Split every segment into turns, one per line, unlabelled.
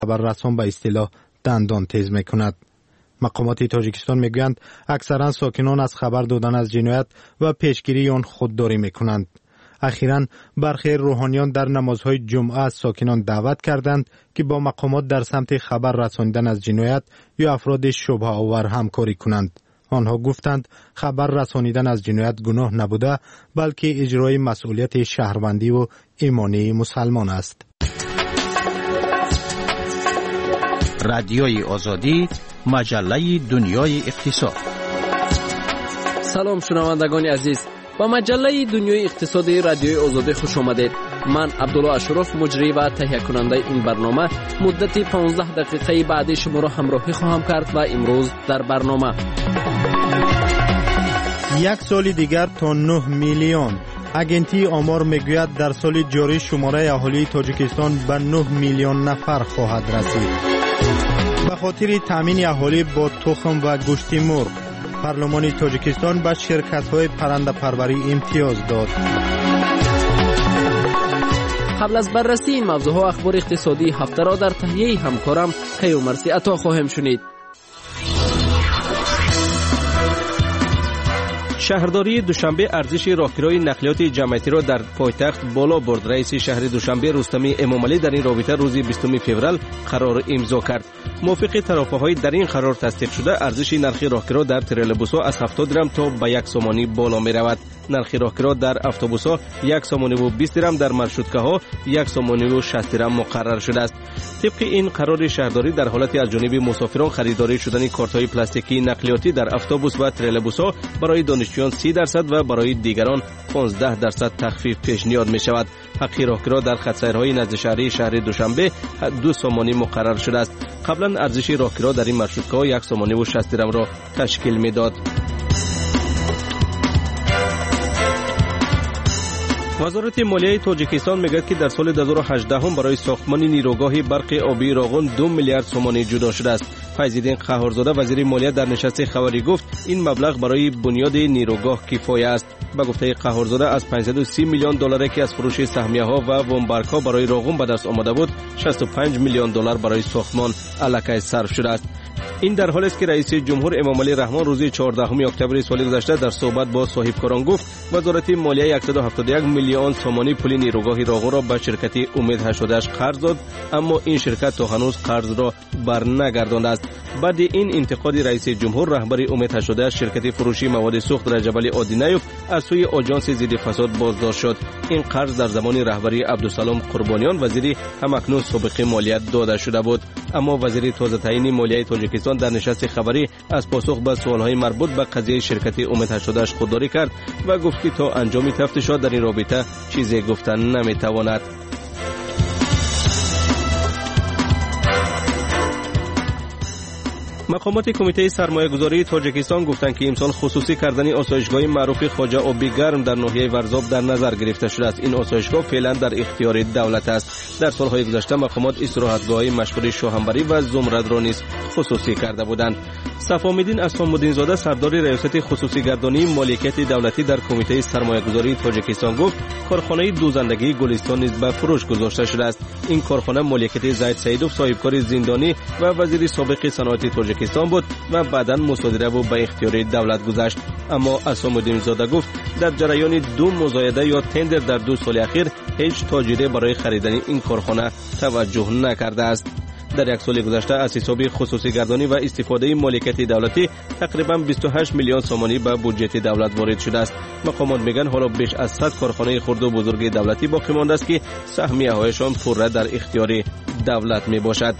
خبررسان به اصطلاح دندان تیز میکند. مقامات تاجیکستان میگویند اکثرا ساکنان از خبر دادن از جنایت و پیشگیری آن خودداری میکنند. اخیراً برخی روحانیان در نمازهای جمعه از ساکنان دعوت کردند که با مقامات در سمت خبر رساندن از جنایت یا افراد شبهه آور همکاری کنند. آنها گفتند خبر رسانیدن از جنایت گناه نبوده بلکه اجرای مسئولیت شهروندی و ایمانی مسلمان است.
رادیوی آزادی، مجله دنیای اقتصاد.
سلام شنوندگان عزیز، با مجله دنیای اقتصادی رادیوی آزادی خوش آمدید. من عبدالله اشرف مجری و تهیه کننده این برنامه مدت 15 دقیقه بعدی شما را همراهی خواهم کرد و امروز در برنامه
یک سال دیگر تا 9 میلیون. اگنتی آمار میگوید در سال جاری شماره اهالی تاجیکستان به 9 میلیون نفر خواهد رسید. به خاطر تامین اهالی با تخم و گوشت مرغ، پارلمان تاجیکستان به شرکت‌های پرنده پروری امتیاز داد.
قبل از بررسی این موضوعها اخبار اقتصادی هفته را در تهیه همکارم کیومرثی عطا خواهم شنید.
شهرداری دوشنبه ارزش راهکارهای نقلیات جمعیتی را در پایتخت بالا برد. رئیس شهر دوشنبه رستمی امامعلی در این رابطه روز 20 فوریه قرار امضا کرد. موافق طرفهای در این قرار تصدیق شده ارزش نرخ راهکارها در ترولبوس‌ها از 70 درم تا به 1 سومانی بالا می رود. نرخ راهکارها در اتوبوس‌ها 1 سومانی و 20 درم، در مارشروتکاها 1 سومانی و 60 درم مقرر شده است. طبق این قرار شهرداری در حالت از جانب مسافران خریداری شدن کارت‌های پلاستیکی نقلیاتی در اتوبوس و ترولبوس‌ها برای دانشجویان 30% و برای دیگران 15% تخفیف پیشنهاد می شود. حق راهکارها در خط سیرهای نزد شهری شهر دوشنبه 2 سومانی مقرر شده است. قبلا ارزش راهکارها در این مارشروتکاها 1 سومانی و 60 درم را تشکیل میداد. وزارت مالیه تاجیکستان میگوید که در سال 2018 هم برای ساختمان نیروگاه برق آبی راغون 2 میلیارد سومانی جدا شده است. فیض‌الدین قهارزاده وزیر مالیه در نشست خبری گفت این مبلغ برای بنیاد نیروگاه کفایه است. به گفته قهارزاده از 530 میلیون دلاری که از فروش سهمیه‌ها و وامبارک‌ها برای راغون به دست آمده بود، 65 میلیون دلار برای ساختمان الکی صرف شده است. این در حالی است که رئیس جمهور امامعلی رحمان روز 14 اکتبر سال گذشته در صحبت با صاحبکاران گفت وزارت مالیه 171 میلیون سومانی پول نیروگاه راغون را به شرکت امید 88 قرض داد، اما این شرکت تا هنوز قرض را برنگردانده است. بعد این انتقاد رئیس جمهور، رهبر امید 88 شرکت فروشی مواد سوخت رجب علی آدینایوف از سوی آژانس ضد فساد بازداشت شد. این قرض در زمان رهبری عبدالسلام قربانیان وزیر همکنون سابق مالیات داده شده بود، اما وزیر تازه تعیین مالیه تاجیکستان در نشست خبری از پاسخ به سوالهای مربوط به قضیه شرکت امید 88 خودداری کرد و گفت که تا انجام تفتیشات در این رابطه چیزی گفتن نمیتواند. مقامات کمیته سرمایه‌گذاری تاجیکستان گفتند که امسال خصوصی کردن آسایشگاه معروف خواجه آبی گرم در ناحیه ورزاب در نظر گرفته شده است. این آسایشگاه فعلا در اختیار دولت است. در سالهای گذشته مقامات استراحتگاه‌های مشهور شاهنبری و زمرد را نیز خصوصی کرده بودند. صفامیدین اسلام‌الدین زاده سردار ریاست خصوصی گردانی مالکیت دولتی در کمیته سرمایه‌گذاری تاجیکستان گفت کارخانه دوزندگی گلستان نیز به فروش گذاشته شده است. این کارخانه مالکیت زید سیدوف صاحبکار زندانی و وزیر سابق صنعت تاجیکستان بود و بعداً مصادره و به اختیار دولت گذشت. اما اسلام‌الدین زاده گفت در جریان 2 مزایده یا تندر در 2 سال اخیر هیچ تاجری برای خریدن این کارخانه توجه نکرده است. در 1 سال گذشته از حساب خصوصی گردانی و استفاده مالکیت دولتی تقریبا 28 میلیون سومانی به بودجه دولت وارد شده است. مقامات میگن حالا بیش از 100 کارخانه خرد و بزرگ دولتی باقی مانده است که سهمیه‌هایشان پوره در اختیار دولت می باشد.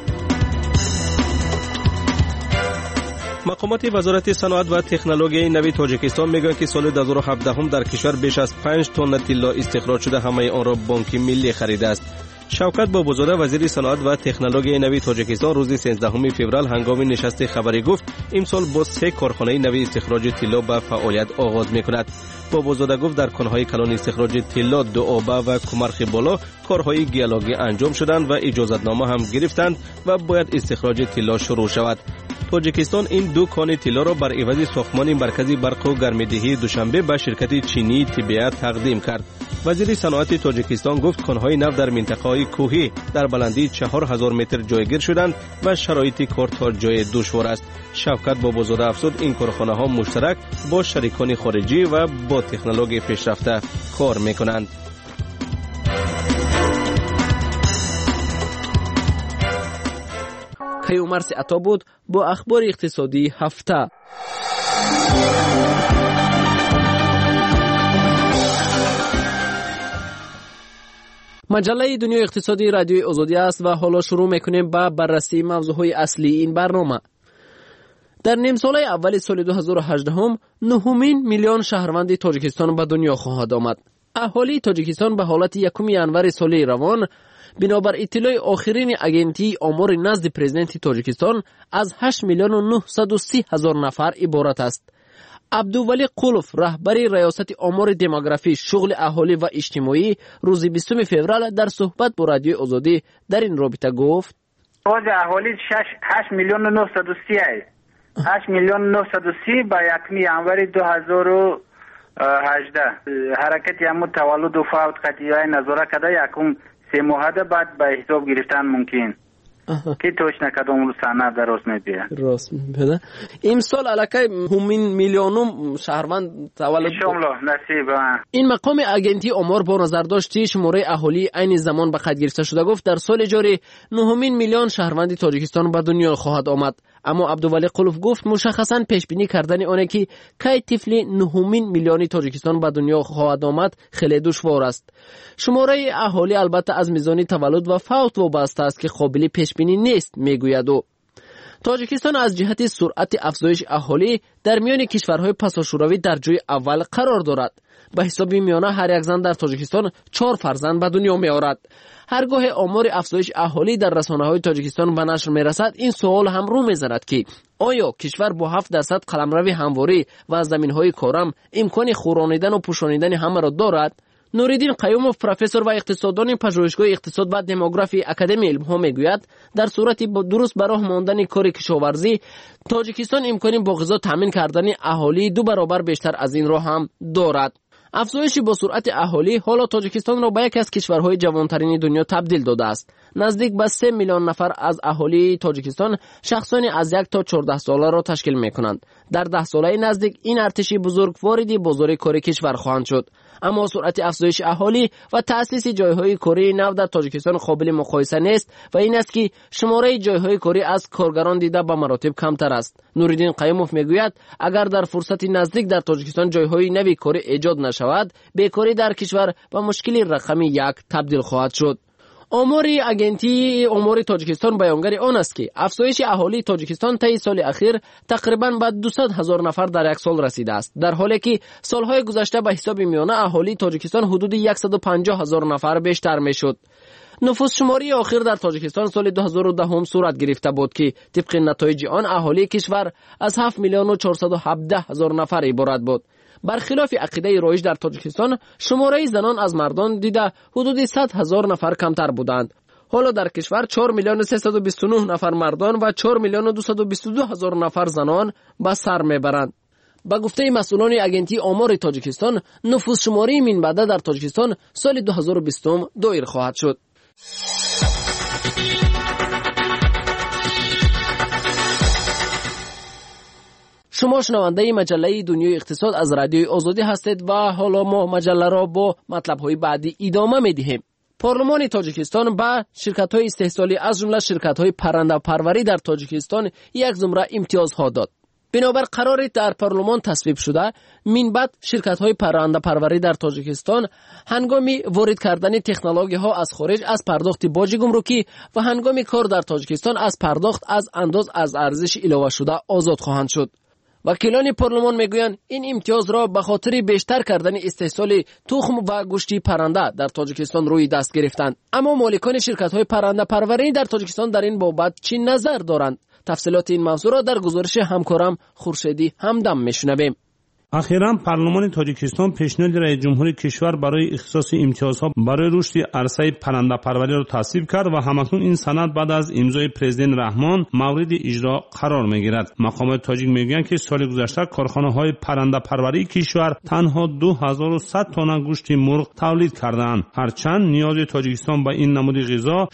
مقامات وزارت صنعت و تکنولوژی نوی تاجیکستان میگویند که سال 2017 هم در کشور بیش از 5 تن طلا استخراج شده، همه آن را بانک ملی خریده است. شوکت بابوزاده وزیر صنعت و تکنولوژی نوی تاجیکستان روز 13 فوریه هنگام نشست خبری گفت امسال با 3 کارخانه نوی استخراج طلا به فعالیت آغاز میکند. بابوزاده گفت در کانهای کلان استخراج طلا دوآبه و کمرخ بالا کارهای گیالوگی انجام شدند و اجازتنامه هم گرفتند و باید استخراج طلا شروع شود. تاجیکستان این 2 کان طلا را بر عوض ساختمان مرکز برق و گرمایدهی دوشنبه به شرکت چینی تیبیا تقدیم کرد. وزیر صنعت تاجیکستان گفت کانهای نفت در منطقه‌های کوهی در بلندی 4000 متر جایگیر شدند و شرایط کار تا جای دشوار است. شوکت بابازاده افزود این کارخانه‌ها مشترک با شریکان خارجی و با تکنولوژی پیشرفته کار می‌کنند.
کیومرث عطا بود با اخبار اقتصادی هفته. مجله دنیای اقتصادی رادیوی آزادی است و حالا شروع میکنیم با بررسی موضوعهای اصلی این برنامه. در نیم ساله اول سال 2018 9 میلیون شهروند تاجیکستان به دنیا خواهد آمد. اهالی تاجیکستان به حالت 1 ینور سال روان بنابر اطلاع آخرین اگنتی آمار نزد پرزیدنت تاجیکستان از 8 میلیون و 930 هزار نفر عبارت است. عبدالولی قلوف رهبری ریاست آمار دموگرافی شغل اهالی و اجتماعی روز 20 فوریه در صحبت با رادیوی آزادی در این رابطه گفت:
آواز اهالی 8 میلیون و 930 است. 8 میلیون و 930 با 1 ینور 2018 حرکت یمو تولد و فوت قطعی نظاره کده یکم 3 ماه بعد به حساب گرفتن ممکن که توش نکدام رو سند درست میبیه
راست میبیده. امسال علاکه همین میلیونم شهروند تولد
انشاءالله نصیب.
این مقام اگنتی آمار با نظر داشتی شماره اهالی عین زمان به قید گرفته شده گفت در سال جاری 9 میلیون شهروند تاجیکستان به دنیا خواهد آمد. اما عبدالولی قلوف گفت مشخصاً پیش بینی کردن آنه که کی طفل 9 میلیونی تاجیکستان به دنیا خواهد آمد خیلی دشوار است. شماره اهالی البته از میزان تولد و فوت وابسته است که قابل پیش بینی نیست میگوید. و تاجیکستان از جهت سرعت افزایش اهالی در میان کشورهای پساشوروی در جای اول قرار دارد. به حساب میانه هر یک زن در تاجیکستان 4 فرزند به دنیا می آورد. هرگاه آمار افزایش اهالی در رسانه‌های تاجیکستان به نشر می‌رسد این سوال هم رو می‌زند که آیا کشور با 7% قلمرو همواری و زمین‌های کارم امکان خورانیدن و پوشانیدن همه را دارد؟ نوریدین قیوموف پروفسور و اقتصاددان پژوهشگاه اقتصاد و دموگرافی اکادمی علم‌ها میگوید در صورتی با درست به راه ماندن کار کشاورزی تاجیکستان امکان با غذا تامین کردن اهالی 2 برابر بیشتر از این را هم دارد. افزایش با سرعت اهالی حالا تاجیکستان را به یکی از کشورهای جوانترین دنیا تبدیل داده است. نزدیک به 3 میلیون نفر از اهالی تاجیکستان شخصانی از 1 تا 14 ساله را تشکیل می‌کنند. در 10 ساله نزدیک این ارتش بزرگ وارد بازار کار کشور خواهند شد. اما سرعت افزایش اهالی و تأسیس جایهای کاری نو در تاجیکستان قابل مقایسه نیست و این است که شماره جایهای کاری از کارگران دیده به مراتب کمتر است. نوریدین قیوموف میگوید اگر در فرصت نزدیک در تاجیکستان جایهای نوی کاری ایجاد نشود بیکاری در کشور به مشکل رقمی 1 تبدیل خواهد شد. آمار اگنتی آمار تاجیکستان بیانگر آن است که افزایش اهالی تاجیکستان طی سال اخیر تقریباً به 200,000 نفر در یک سال رسیده است، در حالی که سالهای گذشته به حساب میانه اهالی تاجیکستان حدود 150,000 نفر بیشتر میشد. نفوس شماری آخر در تاجیکستان سال 2010 صورت گرفته بود که طبق نتایج آن اهالی کشور از 7 میلیون و 417 هزار نفر عبارت بود. برخلاف عقیده رایج در تاجیکستان شماره زنان از مردان دیده حدود 100,000 نفر کمتر بودند. حالا در کشور 4 میلیون و 329 نفر مردان و 4 میلیون و 222 هزار نفر زنان به سر میبرند. با گفته مسئولان اگنتی آمار تاجیکستان نفوس شماری منبعد در تاجیکستان سال 2020 دایر خواهد شد. شما شنونده مجله دنیای اقتصاد از رادیوی آزادی هستید و حالا ما مجله را با مطلب‌های بعدی ادامه می‌دهیم. پارلمان تاجیکستان به شرکت‌های استحصالی از جمله شرکت‌های پرنده پروری در تاجیکستان یک زمره امتیازها داد. بنابر قراری در پارلمان تصویب شده منبع شرکت‌های پرنده پروری در تاجیکستان هنگام وارد کردن تکنولوژی‌ها از خارج از پرداخت باج گمرکی و هنگام کار در تاجیکستان از پرداخت از انداز از ارزش علاوه شده آزاد خواهند شد. وکیلان پارلمان میگویند این امتیاز را به خاطر بیشتر کردن استحصال تخم و گوشت پرنده در تاجیکستان روی دست گرفتند. اما مالکان شرکت‌های پرنده پروری در تاجیکستان در این بابت چی نظر دارند؟ تفصیلات این موضوع را در گزارش همکارم خورشیدی همدم میشنویم.
اخیراً پارلمان تاجیکستان پیشنهاد رئیس جمهور کشور برای اختصاص امتیازها برای رشد عرصه پرنده پروری را تصویب کرد و همکنون این سند بعد از امضای پرزیدنت رحمان مورد اجرا قرار میگیرد. مقامات تاجیک میگویند که سال گذشته کارخانه‌های پرنده پروری کشور تنها 2100 تن گوشت مرغ تولید کردند، هرچند نیاز تاجیکستان به این نمود غذا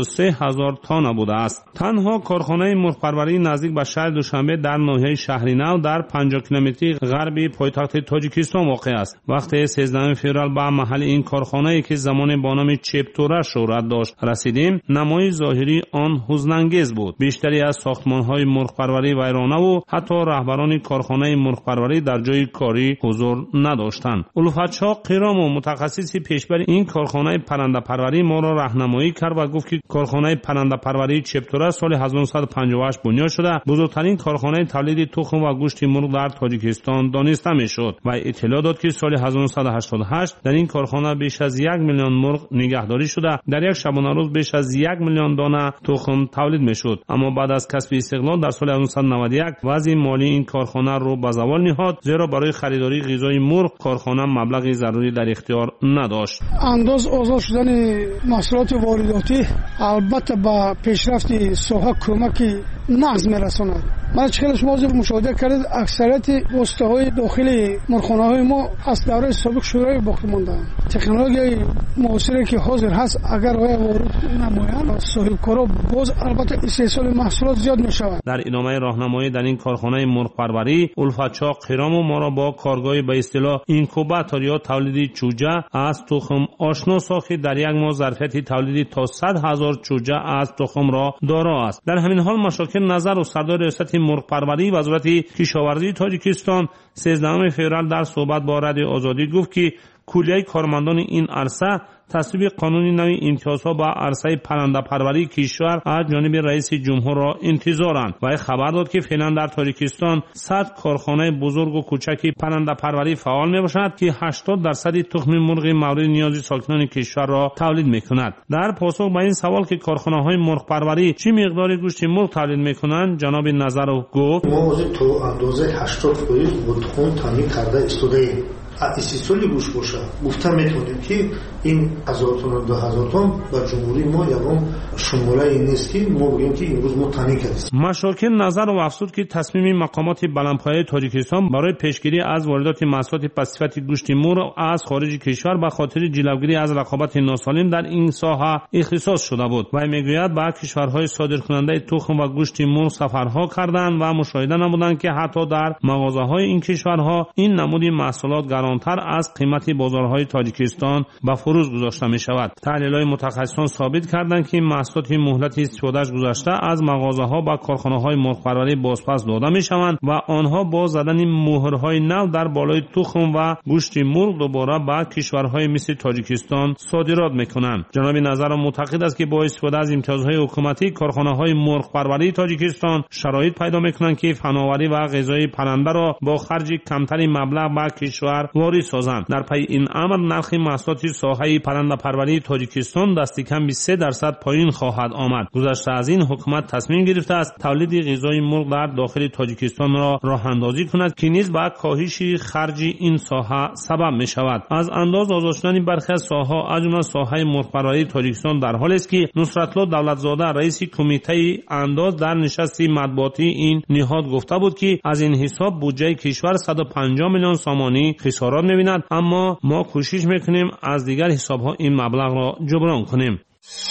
63000 تن بوده است. تنها کارخانه مرغ پروری نزدیک به شهر دوشنبه در ناحیه شهرینو در 50 کیلومتری غربی پایتخت تاجیکستان واقع است. وقتی 13 فوریه به محل این کارخانه که زمان با نام چپتوره شهرت داشت رسیدیم، نمای ظاهری آن حزن‌انگیز بود. بیشتری از ساختمان‌های مرغ پروری ویرانه و حتی رهبران کارخانه مرغ پروری در جای کاری حضور نداشتند. الفتشاه قیرام متخصص پیشبر این کارخانه پرنده پروری ما را راهنمایی کرد و گفت که کارخانه پرنده پروری چپتوره سال 1958 بنیاد شده بزرگترین کارخانه تولید تخم و گوشت مرغ در تاجیکستان دانسته میشد و اطلاع داد که سال 1988 در این کارخانه بیش از 1 میلیون مرغ نگهداری شده در یک شبانه روز بیش از 1 میلیون دانه تخم تولید میشد. اما بعد از کسب استقلال در سال 1991 وضع مالی این کارخانه رو به زوال نهاد، زیرا برای خریداری غذای مرغ کارخانه مبلغ ضروری در اختیار نداشت.
انداز آزاد شدن محصولات وارداتی البته با پیشرفت ساحه کمکی نقض میرساند. ما چقدر شما مشاهده کردید اکثریت واسطه‌های داخلی مرغخانه‌های ما از دوره سابق شورای باقی ماندند. تکنولوژی معاصری که حاضر هست اگر وارد نمایند صاحبکارا باز البته استحصال محصولات زیاد میشود.
در ادامه راهنمایی در این کارخانه مرغ پروری الفتشاه قیرام ما را با کارگاه به اصطلاح اینکوباتور یا تولید چوجه از تخم آشنا ساخت در یک ماه ظرفیت تولید تا 100,000 چوجه از تخم را دارا است. در همین حال مشاکل نظر و سردار ریاست مرغ پروری وزارت کشاورزی تاجیکستان 13 فوریه در صحبت با رادیو آزادی گفت که کلیه کارمندان این عرصه تصویب قانون نوی امتیازها با عرصه پرنده پروری کشور از جانب رئیس جمهور را انتظارند و خبر داد که فعلا در تاجیکستان 100 کارخانه بزرگ و کوچک پرنده پروری فعال می باشد که 80% تخم مرغ مورد نیاز ساکنان کشور را تولید می کند. در پاسخ به این سوال که کارخانه های مرغ پروری چه مقدار گوشت مرغ تولید می کنند، جناب نظرو گفت
ما تو اندازه 80% با تخم تامین کرده استودیم. استیصالی گوش باشه گفته میتونیم که این 1000 تن 2000 تن به جمهوری ما یکم شموله این نیست که ما بگیم که امروز ما تامین کردیم.
مشاکل نظر و افسود که تصمیم مقامات بلندپایه تاجیکستان برای پیشگیری از واردات محصولات پسیفیک گوشت مرغ از خارج کشور به خاطر جلوگیری از رقابت ناسالم در این ساحه اختصاص شده بود و میگوید با کشورهای صادرکننده تخم و گوشت مرغ سفرها کردند و مشاهده نمودند که حتی در مغازه‌های این کشورها این نمود محصولات گرانتر از قیمت بازارهای تاجیکستان به فروش گذاشته می شود. تحلیل‌های متخصصان ثابت کردند که محصولات مهلت استفادهش گذشته از مغازه‌ها به کارخانه‌های مرغ پروری بازپس داده می شوند و آنها با زدن مهرهای نو در بالای تخم و گوشت مرغ دوباره به کشورهای مثل تاجیکستان صادرات می کنند. جناب نظر معتقد است که با استفاده از امتیازهای حکومتی کارخانه‌های مرغ پروری تاجیکستان شرایط پیدا می کنند که فناوری و غذای پرنده را با خرج کمتری مبلغ به کشور وارد سازند. در پی این امر نرخ محصولات ساحه پرنده پروری تاجیکستان دست کم به 3% پایین خواهد آمد. گذشته از این حکومت تصمیم گرفته است تولید غذای مرغ در داخل تاجیکستان را راه اندازی کند که نیز به کاهش خرج این ساحه سبب می شود. از انداز آزاد شدن برخی از ساحه‌ها از جمله ساحه مرغ پروری تاجیکستان در حالی است که نصرتالله دولتزاده رئیس کمیته انداز در نشست مطبوعاتی این نهاد گفته بود که از این حساب بودجه کشور 150 میلیون سامانی خسارات می‌بیند، اما ما کوشش میکنیم از دیگر حساب‌ها این مبلغ را جبران کنیم.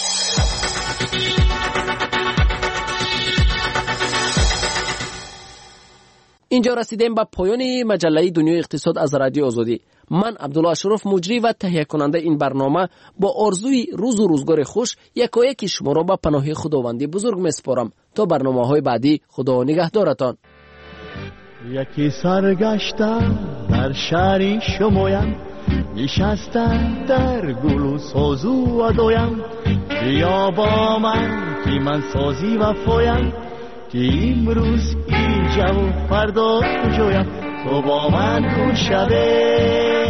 اینجا رسیدیم به پایان مجله دنیای اقتصاد از رادیو آزادی. من عبدالله اشرف مجری و تهیه کننده این برنامه با آرزوی روز و روزگار خوش یکایک شما را به پناه خداوندی بزرگ میسپارم. تا برنامه‌های بعدی، خدا نگهدارتان.
یکی سرگشتم در شهری شمایم، نشستم در گل و سازو و دایم. بیا با من که من سازی و فایم، که امروز اینجا و فردا کجایم. تو با من کن شبه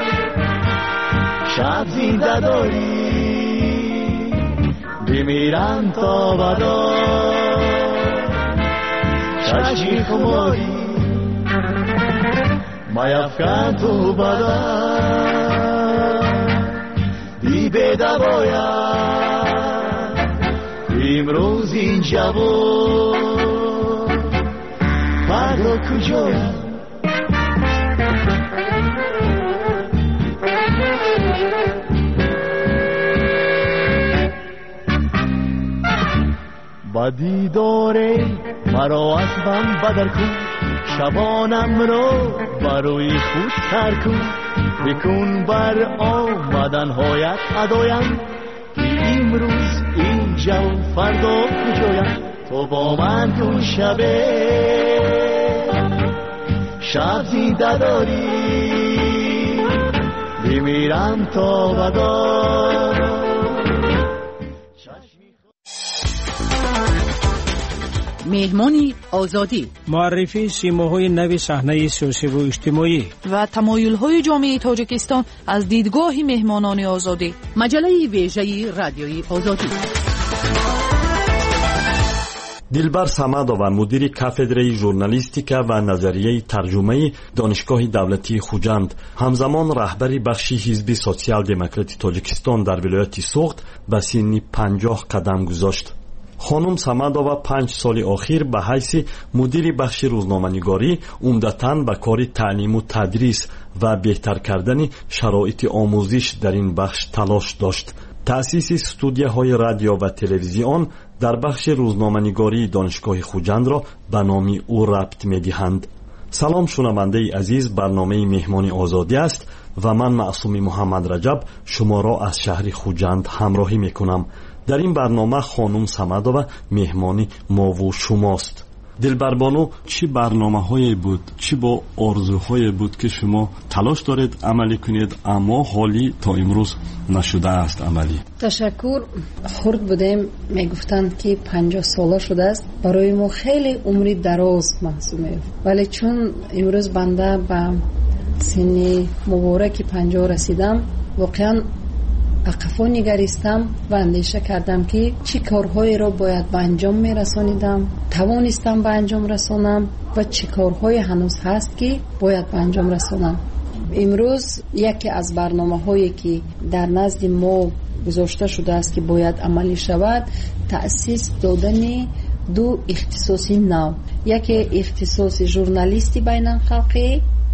شب زنده داری، بمیرم تا بدا چشمی خماری. میفکن تو بدن بی بدواید امروز این جوان فردا کجاید با دیداره مرا از من بدر کن شبانم رو بروی خود سر کن بکن بر آمدن هایت ادایم که امروز اینجا فردا کجایم تو با من کن شب زیده داری بمیرم تا بدار.
مهمانی آزادی،
معرفی سیماهای نو صحنه سیاسی و اجتماعی
و تمایل‌های جامعه تاجیکستان از دیدگاه مهمانان آزادی. مجله ویژه رادیوی آزادی.
دلبر самадова мудири кафедраи журналистика ва назарияи тарҷумаи донишгоҳи давлатии хуҷанд ҳамзамон раҳбари бахши ҳизби социал-демократи тоҷикистон дар вилояти суғд ба синни 50 қадам гузошт. خانم самадова 5 соли охир ба ҳайси мудири бахши рӯзноманигорӣ умдатан ба кори таълиму тадрис ва беҳтар кардани шароити омӯзиш дар ин бахш талош дошт. таъсиси студияҳои радио ва телевизион дар бахши рӯзноманигории донишгоҳи хуҷандро ба номи ӯ рабт медиҳанд. салом шунавандаи азиз, барномаи меҳмони озодӣ аст ва ман маъсуми муҳаммад раҷаб шуморо аз шаҳри хуҷанд ҳамроҳӣ мекунам. дар ин барнома хонум самадова меҳмони мову шумост. дилбарбону, чӣ барномаҳое буд, чӣ бо орзуҳое буд ки шумо талош доред амалӣ кунед, аммо ҳолӣ то имрӯз нашудааст амалӣ?
ташаккур. хурд будем, мегуфтанд ки 50 сола шудааст. барои мо хеле умри дароз маҳсуб меёфт, вале чун имрӯз банда ба синни мубораки 50 расидам, воқеан ақафо нигаристам ва андеша кардам ки чӣ корҳоеро бояд ба анҷом мерасонидам, тавонистам ба анҷом расонам ва чӣ корҳое ҳанӯз ҳаст ки бояд ба анҷом расонам. имрӯз яке аз барномаҳое ки дар назди мо гузошта шудааст ки бояд амалӣ шавад, таъсис додани 2 ихтисоси нав. яке ихтисоси журналисти байналхалқӣ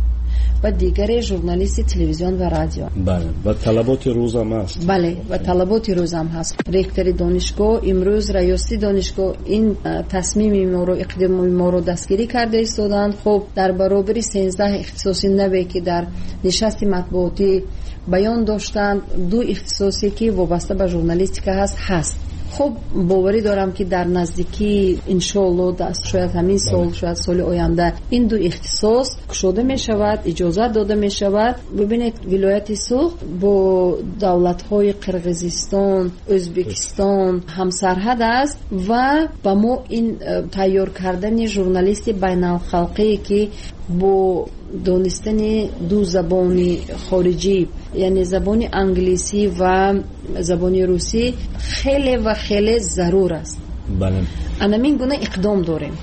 و دیگری ژورنالیست تلویزیون و رادیو.
بله، و طلبات روزم هست.
بله، و طلبات روزم هست. رکتر دانشگاه امروز رئیس دانشگاه این تصمیم ما رو، اقدام ما رو دستگیری کرده ایستادند. خب در برابر 13 اختصاصی نوی که در نشست مطبوعاتی بیان داشتند، 2 اختصاصی که وابسته به ژورنالیستیک هست. خب باوری دارم که در نزدیکی انشالله شاید همین سال، شاید سال آینده این 2 اختصاص گشوده می شود، اجازه داده می شود. ببینید ولایت سوخت با دولت‌های قرقیزستان، ازبکستان همسرحد است و با ما این تیار کردن ژورنالیست بین‌الخلقی که با دانستن 2 زبان خارجی، یعنی زبان انگلیسی و زبان روسی خیلی و خیلی ضرور است.
بله.
همین گونه اقدام داریم.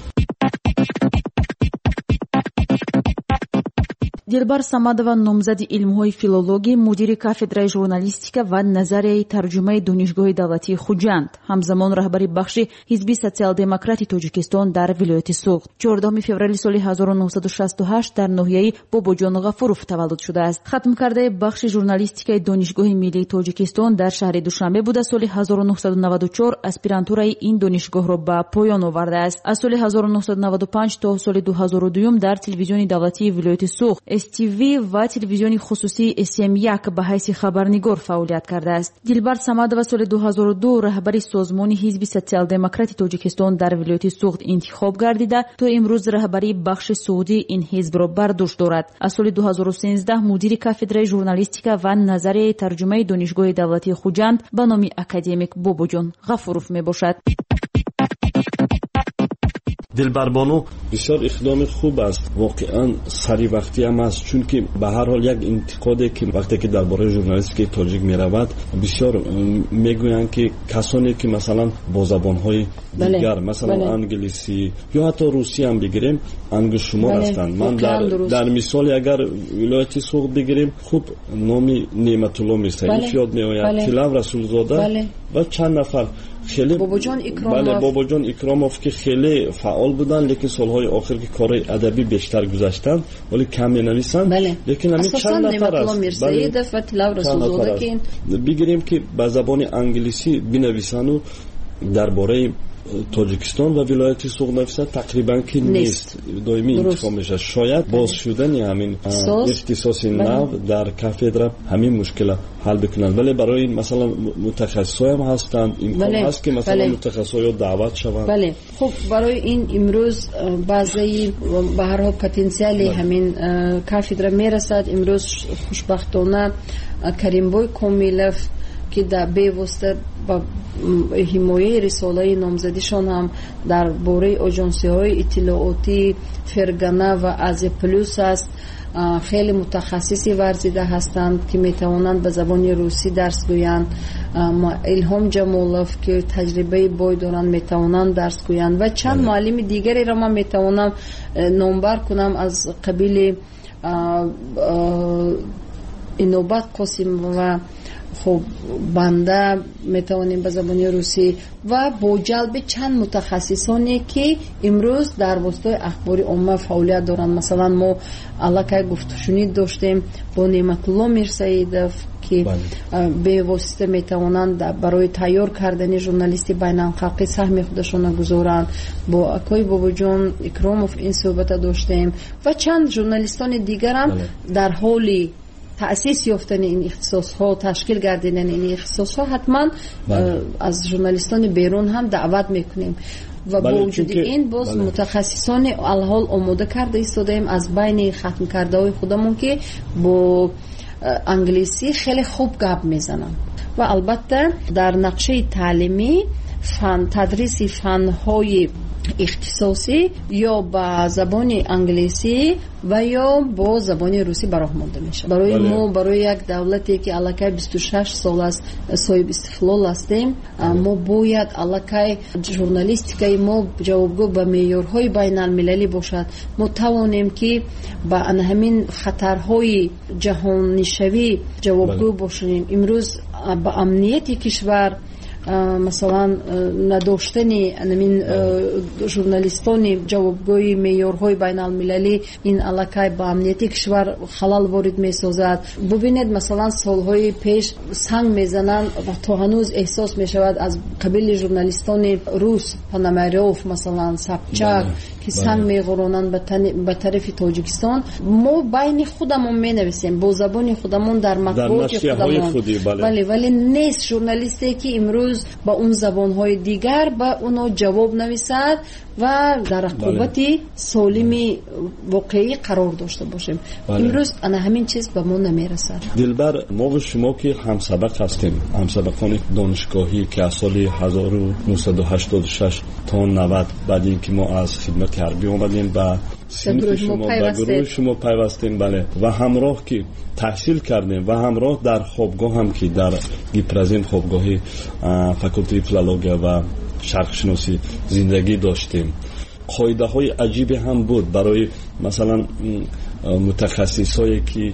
دلبر самадова номзади илмҳои филологӣ, мудири кафедраи журналистика ва назарияи тарҷумаи донишгоҳи давлатии хуҷанд, ҳамзамон раҳбари бахши ҳизби социал-демократи тоҷикистон дар вилояти суғд. 14 феврали соли 1968 дар ноҳияи бобоҷон ғафуров таваллуд шудааст. хатмкардаи бахши журналистикаи донишгоҳи миллии тоҷикистон дар шаҳри душанбе буда соли 1994 аспирантураи ин донишгоҳро ба поён овардааст. аз соли 1995 то соли 2002 дар телевизиони давлатии вилояти суғд STV ва телевизиони хусусии SM1 ба ҳайси хабарнигор фаъолият кардааст. дилбар самадова соли 2002 раҳбари созмони ҳизби социал-демократи тоҷикистон дар вилояти суғд интихоб гардида, то имрӯз раҳбарии бахши суудии ин ҳизбро бар дӯш дорад. аз соли 2013 мудири кафедраи журналистика ва назарияи тарҷумаи донишгоҳи давлатии хуҷанд ба номи академик бобоҷон ғафуров мебошад.
دلبربانو
بسیار اقدام خوب است، واقعا سری وقتی هم است، چون که به هر حال یک انتقاده که وقتی که درباره ژورنالیستیک تاجیک می رود بسیار میگویند که کسانی که مثلا با زبانهای دیگر مثلا انگلیسی یا حتی روسی هم بگیریم انگل شمار هستند. من در مثال اگر ولایت سوق بگیریم خوب نامی نعمت الله میرسایی یاد میآید، طلب رسول زاده و چند نفر خیلی بابا جان اکراموف که خیلی فعال بودن، لیکن سالهای آخر که کار ادبی بیشتر گذاشتن ولی کم نویسن، لیکن همین چند نفر است. بگیریم که به زبان انگلیسی بنویسن و درباره تاجیکستان و ولایت سوق نویسه تقریبا که نیست، دائمی انتخاب میشه. شاید باز شدن همین اختصاص نو در کافدرا همین مشکل حل بکنن، ولی برای مثلا متخصصای هم هستند امکان هست که مثلا متخصصای دعوت شوند.
خب برای این امروز بعضی به هر حال پتانسیل همین کافدرا میرسد. امروز خوشبختانه کریمبوی کومیلف که در بیوسته با حمایه رساله نامزدیشان هم در باره اجانسی های اطلاعاتی فرگانه و از پلوس است، خیلی متخصصی ورزیده هستند که میتوانند به زبان روسی درس گویند. الهام جمالوف که تجربه بای دارند میتوانند درس گویند و چند معلم دیگری را من میتوانم نامبر کنم از قبیل اینوبت قاسم و خب بنده میتوانیم به زبان روسی و با جلب چند متخصصانی که امروز در واسطه اخبار عامه فعالیت دارند. مثلا ما علاقه گفتشنید داشتیم با نعمت الله میرساییدوف که به واسطه میتوانند برای تیار کردن ژورنالیستی بین‌المللی سهم خودشون گذارند. با اکای بابا جان اکراموف این صحبت داشتیم و چند ژورنالیستان دیگر هم در حالی تأسیس یافتن این اختصاص ها، تشکیل گردیدن این اختصاص ها حتما از ژورنالیستان بیرون هم دعوت میکنیم و با وجود این باز متخصصان الحال آماده کرده ایستادیم از بین ختم کرده های خودمون که با انگلیسی خیلی خوب گپ میزنن و البته در نقشه تعلیمی تدریس فن‌های اختصاصی یا با زبان انگلیسی و یا با زبان روسی برآمده میشه. برای ما برای یک دولتی که علاقه 26 سال است صاحب استقلال هستیم، ما باید علاقه ژورنالیستیکای ما جوابگو به معیارهای بین المللی باشد. ما توانیم که با همین خطرهای جهانی شوی جوابگو باشیم. امروز با امنیتی کشور مثلا نداشتن این ژورنالیستان جوابگوی معیارهای بین المللی این علاقه با امنیت کشور خلل وارد می سازد. ببینید مثلا سالهای پیش سنگ میزنن و تا هنوز احساس می شود از قبیل ژورنالیستان روس پانامریوف مثلا سبچک که سنگ میغرونن به طرف تاجیکستان. ما بین خودمون می نویسیم با زبان خودمون در مطبوعات خودمون، ولی نیست ژورنالیستی که امروز با اون زبانهای دیگر با اونو جواب نویسد و در رقابت سالمی واقعی قرار داشته باشیم. امروز انا همین چیز به ما نمیرسد.
دلبر ما و شما که همسبق هستیم، همسبقان دانشگاهی که از سال 1986 تا 90 بعد اینکه ما از خدمت حربی اومدیم و گروه شما پیوستیم و همراه که تحصیل کردیم و همراه در خوابگاه هم که در گیپرزین خوابگاهی فاکولته فیلولوژی و شرق شناسی زندگی داشتیم. قاعده های عجیبی هم بود برای مثلا متخصصایی که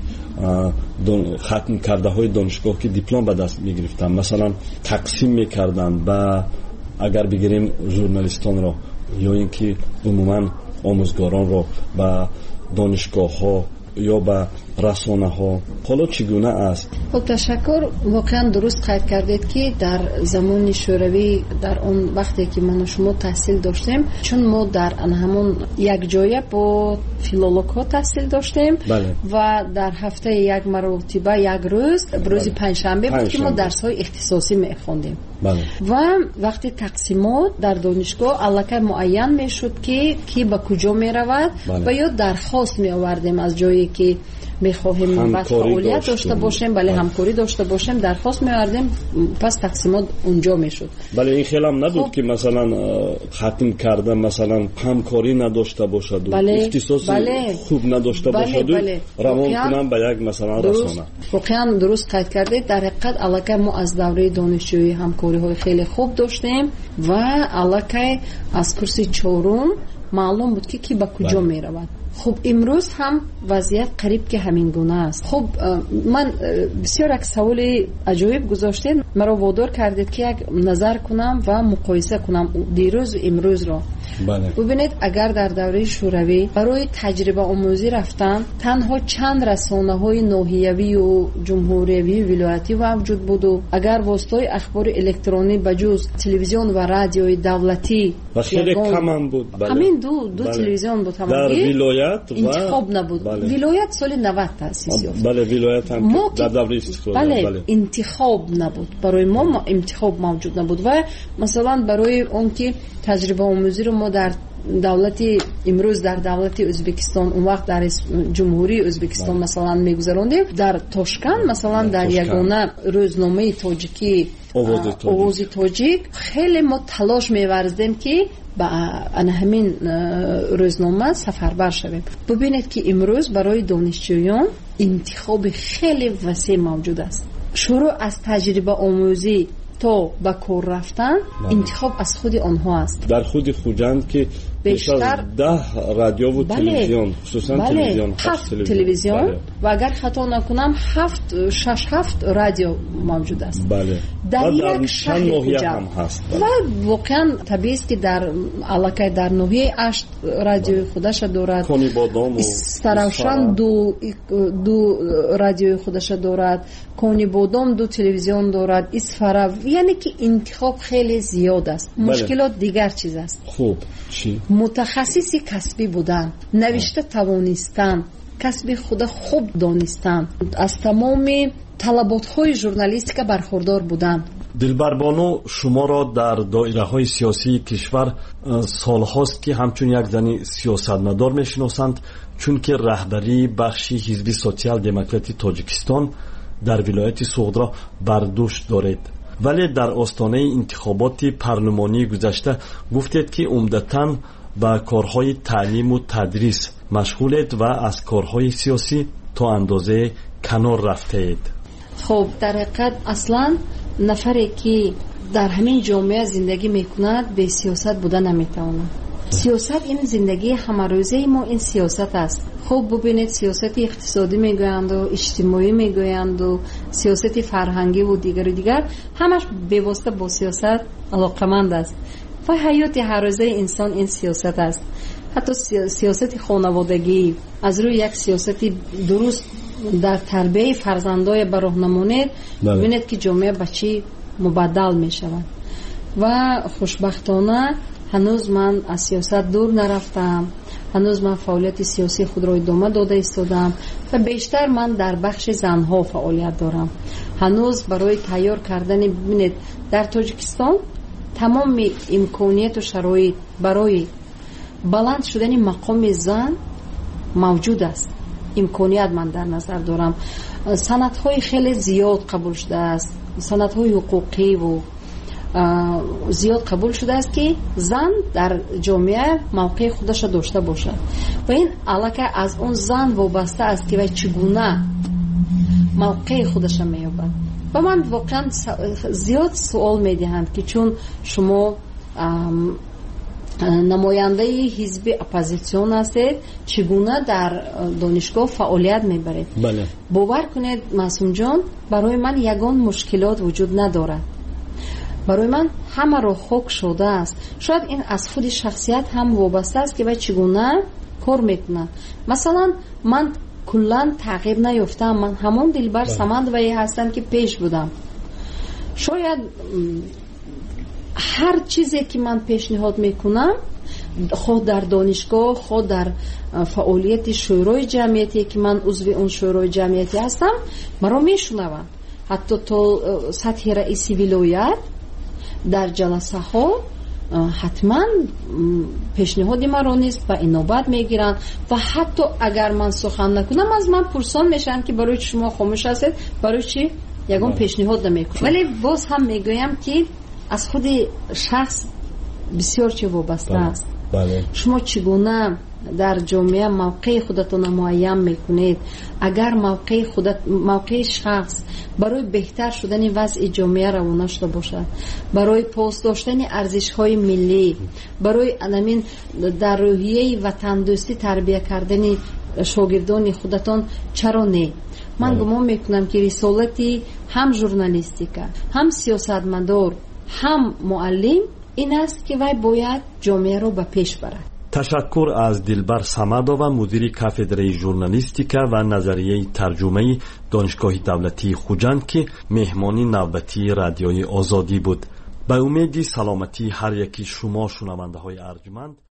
ختم کرده های دانشگاه که دیپلم به دست می گرفتن، مثلا تقسیم می کردن و اگر بگیریم ژورنالیستان را یا اینکه عموما آموزگاران را به دانشگاه ها یا به رسانه ها حالا چگونه است؟
خب تشکر، واقعا درست قید کردید که در زمان شوروی در اون وقتی که من و شما تحصیل داشتیم، چون ما در همون یک جایه با فیلولوگ ها تحصیل داشتیم و در هفته یک مرتبه یک روز پنجشنبه بود که ما درس های اختصاصی می خوندیم و وقتی تقسیمات در دانشگاه علاقه معین می شد که کی به کجا می رود و یا درخواست می آوردیم از جایی که میخواهیم بس فعالیت داشته باشیم، بله همکاری داشته باشیم، درخواست می‌آوردیم، پس تقسیمات اونجا میشد.
بله این خیلی هم نبود که مثلا ختم کرده مثلا همکاری نداشته باشد و اختصاص خوب نداشته باشد روان کنم به یک مثلا رسانه.
واقعا درست قید کردید. در حقیقت علاقه ما از دوره دانشجویی همکاری های خیلی خوب داشتیم و علاقه از کرسی چهارم معلوم بود که کی به کجا می رود. خب امروز هم وضعیت قریب که همین گونه است. خب من بسیار یک سوال عجیب گذاشتید، مرا وادار کردید که یک نظر کنم و مقایسه کنم دیروز و امروز را.
بله.
ببینید اگر در دوره شوروی برای تجربه آموزی رفتن تنها چند رسانه های ناحیوی و جمهوری و ولایتی وجود بود و اگر واسطه اخبار الکترونی بجز تلویزیون و رادیوی دولتی
و خیلی کم هم بود.
بله. همین دو تلویزیون بود.
در ولایت
انتخاب نبود.
بله.
ولایت سال 90 تأسیس یافت.
بله ولایت هم در دوره استقلال.
بله انتخاب نبود. برای ما انتخاب موجود نبود و مثلا برای اون که تجربه آموزی رو ما در دولتی امروز در دولت ازبکستان اون وقت در جمهوری ازبکستان مثلا میگذراندیم، در تاشکند مثلا در یگانه روزنامه تاجیکی آواز تاجیک خیلی ما تلاش می‌ورزیدیم که با همین روزنامه سفربر شویم. ببینید که امروز برای دانشجویان انتخاب خیلی وسیع موجود است. شروع از تجربه آموزی تا به کار رفتن انتخاب از خود آنها است.
در خود خوجند که بیشتر 10 رادیو و تلویزیون، خصوصا تلویزیون
7 تلویزیون و اگر خطا نکنم 7 رادیو موجود است.
بله.
در یک شهر
هم هست.
و واقعا طبیعی است که در علاقه در ناحیه 8 رادیو خودش دارد.
کنی بادام و
استراوشان دو رادیو خودش دارد. کنی بادام 2 تلویزیون دارد. اسفره، یعنی که انتخاب خیلی زیاد است. مشکلات دیگر چیز است.
خوب چی؟
متخصصی کسبی بودن، نوشته توانستن، کسب خود خوب دانستن، از تمام طلبات‌های ژورنالیستیک برخوردار بودن.
دلبر بانو، شما را در دایره‌های سیاسی کشور سال‌هاست که همچون یک زن سیاستمدار می‌شناسند، چون که رهبری بخشی حزب سوسیال دموکراتی تاجیکستان در ولایت سوغدرا بر دوش دارید. ولی در آستانه انتخابات پارلمانی گذشته گفتید که عمدتاً با کارهای تعلیم و تدریس مشغولید و از کارهای سیاسی تا اندازه کنار رفتید.
خب در حقیقت اصلا نفری که در همین جامعه زندگی میکند به سیاست بودن نمیتواند. سیاست این زندگی همروزه ما، این سیاست است. خب ببینید سیاست اقتصادی میگویند و اجتماعی میگویند و سیاست فرهنگی و دیگر همش به واسطه با سیاست علاقمند است و حیات هر روزه انسان این سیاست است. حتی سیاست خانوادگی از روی یک سیاست درست در تربیت فرزندای به راه نمونید، ببینید که جامعه بچی مبدل میشود. و خوشبختانه هنوز من از سیاست دور نرفتم، هنوز من فعالیت سیاسی خود را ادامه داده ایستادم و بیشتر من در بخش زنها فعالیت دارم. هنوز برای تیار کردن، ببینید در تاجیکستان تمام امکانیت و شرایط برای بلند شدن مقام زن موجود است. امکانیت من در نظر دارم. سندهای خیلی زیاد قبول شده است، سندهای حقوقی و زیاد قبول شده است که زن در جامعه موقع خودش داشته باشد و این علاقه از اون زن وابسته است که چگونه موقع خودش مییابد. و من واقعا زیاد سوال میدهند که چون شما نماینده حزب اپوزیسیون هستید چگونه در دانشگاه فعالیت میبرید؟
بله.
باور کنید معصوم جان، برای من یگان مشکلات وجود ندارد. برای من همه رو خوک شده است. شاید این از خود شخصیت هم وابسته است که باید چگونه کار میکنن. مثلا من کلان تغییر نیافتم، من همون دلبر سمندوی هستم که پیش بودم. شاید هر چیزی که من پیشنهاد میکنم، خود در دانشگاه، خود در فعالیت شورای جمعیتی که من عضو اون شورای جمعیتی هستم، مرا میشنوند. حتی تا سطح رئیسی ولایت در جلسه ها حتما پیشنهاد مرا نیست و اینوبت میگیرن و حتی اگر من سخن نکنم از من پرسان میشن که برای شما خاموش هستید، برای چی یگون پیشنهاد نمیکنم. ولی باز هم میگویم که از خود شخص بسیار چی وابسته است. شما چگونه در جامعه موقع خودتون معین میکنید؟ اگر موقع شخص برای بهتر شدن وضع جامعه روانه شده باشد، برای پاس داشتن ارزش‌های ملی، برای انمین در روحیه وطن دوستی تربیت کردن شاگردان خودتون، چرا نه؟ من گمان میکنم که رسالتی هم ژورنالیستیکا، هم سیاستمدار، هم معلم این است که وی باید جامعه رو به پیش برد.
تشکر از دلبر صمدова مدیر کافدره ژورنالیستیکا و نظریه ترجمه دانشگاه دولتی خوجند که مهمانی نوبتی رادیوی آزادی بود. به امید سلامتی هر یکی شما شنونده های ارجمند